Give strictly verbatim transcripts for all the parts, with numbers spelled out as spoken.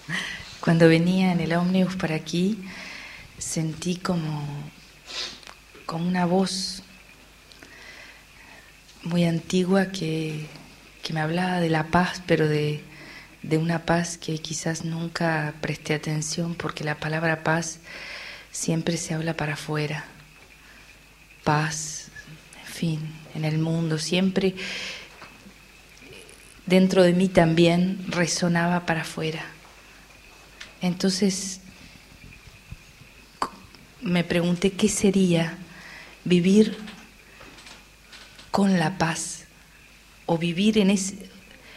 Cuando venía en el ómnibus para aquí, sentí como, como una voz muy antigua que, que me hablaba de la paz, pero de, de una paz que quizás nunca presté atención, porque la palabra paz siempre se habla para afuera. Paz, en fin, en el mundo, siempre dentro de mí también resonaba para afuera. Entonces me pregunté qué sería vivir con la paz, o vivir en ese,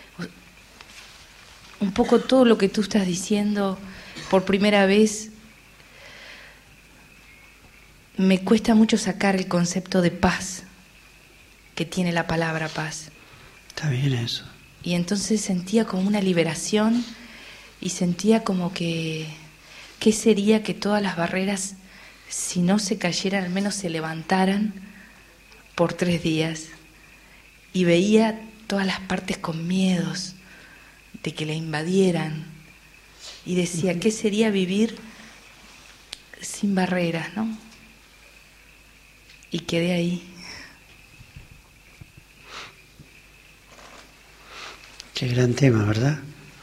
un poco todo lo que tú estás diciendo. Por primera vez me cuesta mucho sacar el concepto de paz que tiene la palabra paz. Está bien eso. Y entonces sentía como una liberación y sentía como que qué sería que todas las barreras, si no se cayeran, al menos se levantaran por tres días. Y veía todas las partes con miedos de que le invadieran. Y decía, ¿qué sería vivir sin barreras, no? Y quedé ahí. Qué gran tema, ¿verdad?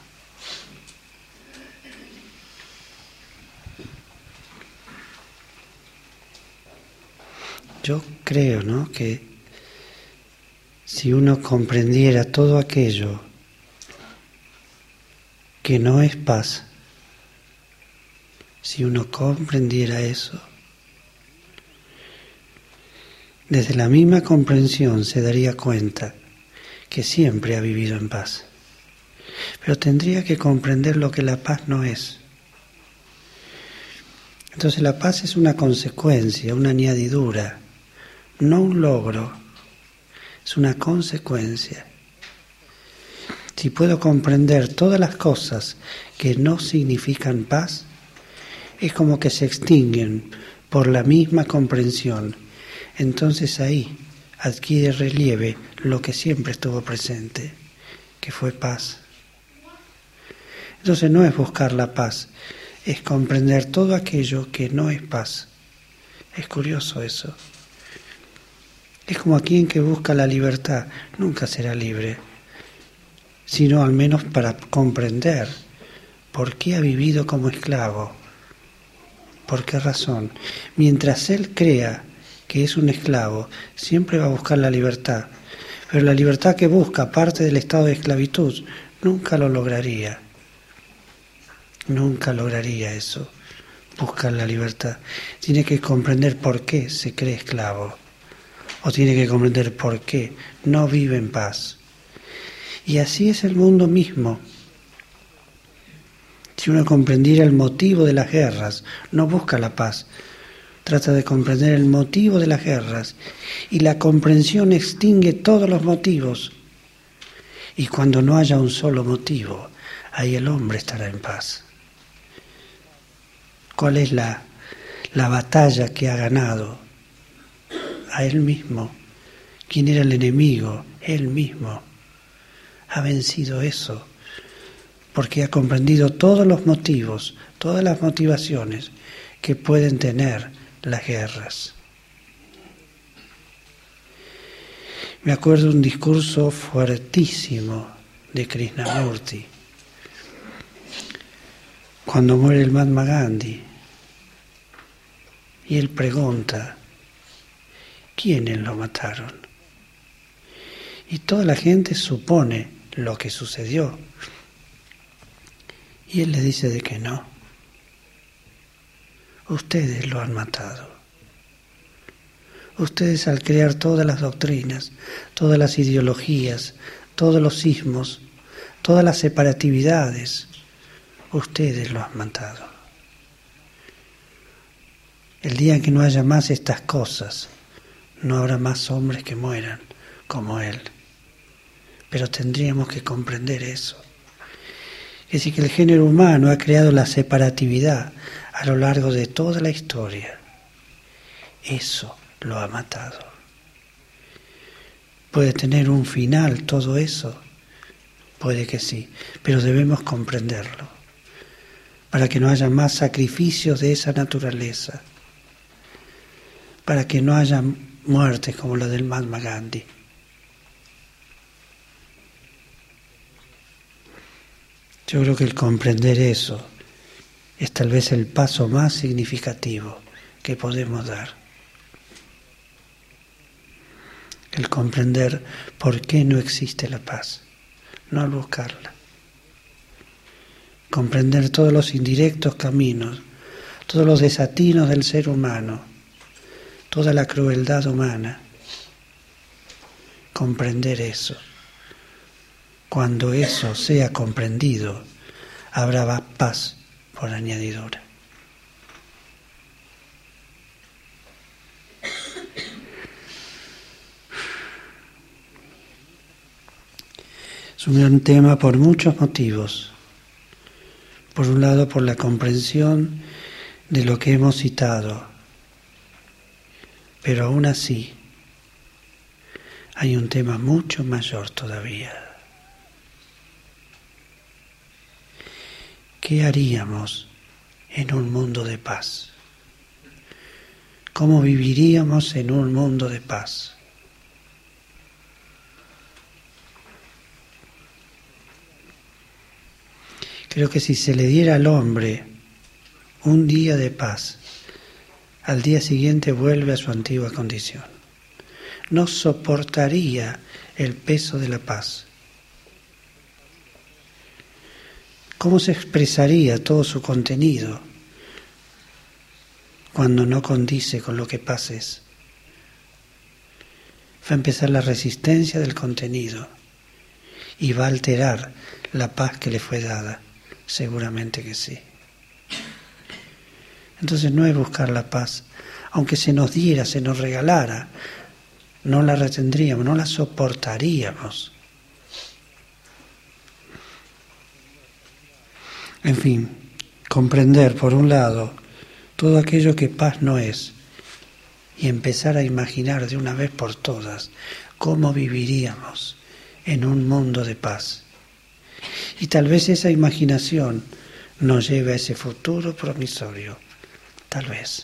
Yo creo, ¿no?, que si uno comprendiera todo aquello que no es paz, si uno comprendiera eso, desde la misma comprensión se daría cuenta que siempre ha vivido en paz. Pero tendría que comprender lo que la paz no es. Entonces la paz es una consecuencia, una añadidura, no un logro, es una consecuencia. Si puedo comprender todas las cosas que no significan paz, es como que se extinguen por la misma comprensión. Entonces ahí adquiere relieve lo que siempre estuvo presente, que fue paz. Entonces no es buscar la paz, es comprender todo aquello que no es paz. Es curioso eso. Es como aquel que busca la libertad, nunca será libre, sino al menos para comprender por qué ha vivido como esclavo, por qué razón. Mientras él crea que es un esclavo, siempre va a buscar la libertad, pero la libertad que busca, aparte del estado de esclavitud, nunca lo lograría. Nunca lograría eso, buscar la libertad. Tiene que comprender por qué se cree esclavo, o tiene que comprender por qué no vive en paz. Y así es el mundo mismo. Si uno comprendiera el motivo de las guerras, no busca la paz, trata de comprender el motivo de las guerras, y la comprensión extingue todos los motivos. Y cuando no haya un solo motivo, ahí el hombre estará en paz. ¿Cuál es la, la batalla que ha ganado? A él mismo. ¿Quién era el enemigo? Él mismo. Ha vencido eso, porque ha comprendido todos los motivos, todas las motivaciones que pueden tener las guerras. Me acuerdo de un discurso fuertísimo de Krishnamurti, cuando muere el Mahatma Gandhi, y él pregunta, ¿quiénes lo mataron? Y toda la gente supone lo que sucedió. Y él le dice de que no. Ustedes lo han matado. Ustedes, al crear todas las doctrinas, todas las ideologías, todos los sismos, todas las separatividades, ustedes lo han matado. El día en que no haya más estas cosas, no habrá más hombres que mueran como él. Pero tendríamos que comprender eso. Es decir, que el género humano ha creado la separatividad a lo largo de toda la historia. Eso lo ha matado. ¿Puede tener un final todo eso? Puede que sí, pero debemos comprenderlo. para que no haya más sacrificios de esa naturaleza, para que no haya muertes como la del Mahatma Gandhi. Yo creo que el comprender eso es tal vez el paso más significativo que podemos dar. El comprender por qué no existe la paz, no al buscarla. Comprender todos los indirectos caminos, todos los desatinos del ser humano, toda la crueldad humana. Comprender eso. Cuando eso sea comprendido, habrá paz por añadidura. Es un gran tema por muchos motivos. Por un lado, por la comprensión de lo que hemos citado, pero aún así hay un tema mucho mayor todavía. ¿Qué haríamos en un mundo de paz? ¿Cómo viviríamos en un mundo de paz? Creo que si se le diera al hombre un día de paz, al día siguiente vuelve a su antigua condición. No soportaría el peso de la paz. ¿Cómo se expresaría todo su contenido cuando no condice con lo que paz es? Va a empezar la resistencia del contenido y va a alterar la paz que le fue dada. Seguramente que sí. Entonces no es buscar la paz. Aunque se nos diera, se nos regalara, no la retendríamos, no la soportaríamos. En fin, comprender por un lado todo aquello que paz no es y empezar a imaginar de una vez por todas cómo viviríamos en un mundo de paz. Y tal vez esa imaginación nos lleve a ese futuro promisorio, tal vez.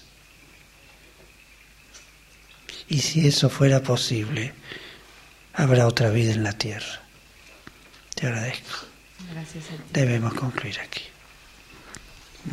Y si eso fuera posible, habrá otra vida en la tierra. Te agradezco. Gracias a ti. Debemos concluir aquí.